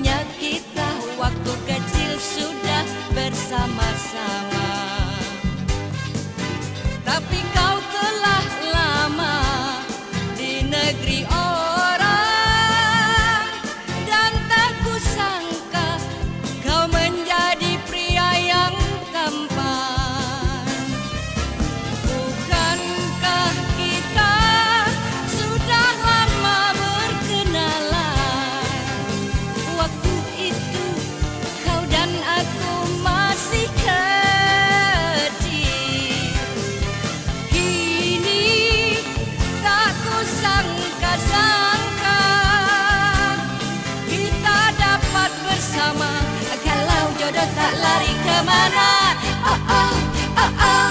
Rupanya kita waktu kecil sudah bersama-sama. Tapi kau telah lama di negeri orang, dan tak kusangka kau menjadi pria yang tampan. Bukankah kita sudah lama berkenalan? Waktu itu kau dan aku masih kecil. Kini tak kusangka-sangka kita dapat bersama. Kalau jodoh tak lari kemana. Oh oh, oh oh.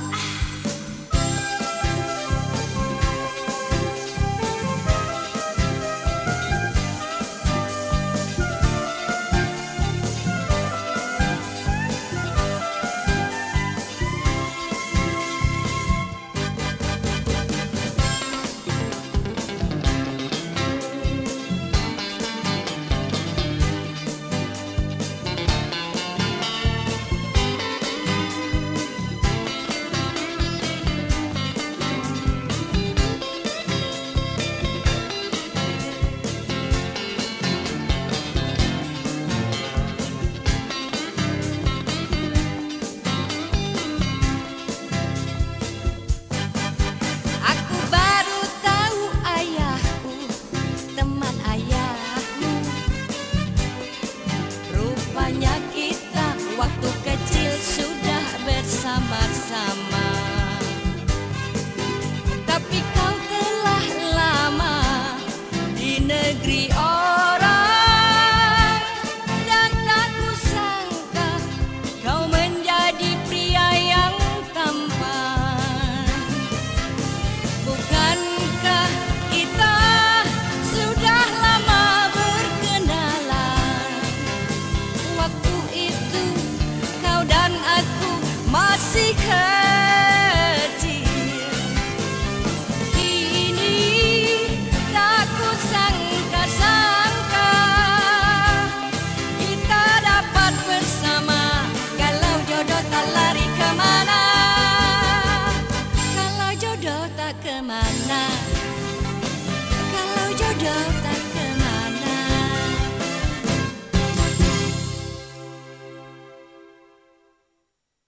Waktu kecil sudah bersama-sama. Tapi kau telah lama di negeri orang, dan tak kusangka kau menjadi pria yang tampan. Bukankah kita sudah lama berkenalan? Waktu itu kau dan aku masih kecil. Kini tak kusangka-sangka kita dapat bersama. Kalau jodoh tak lari kemana. Kalau jodoh tak kemana. Kalau jodoh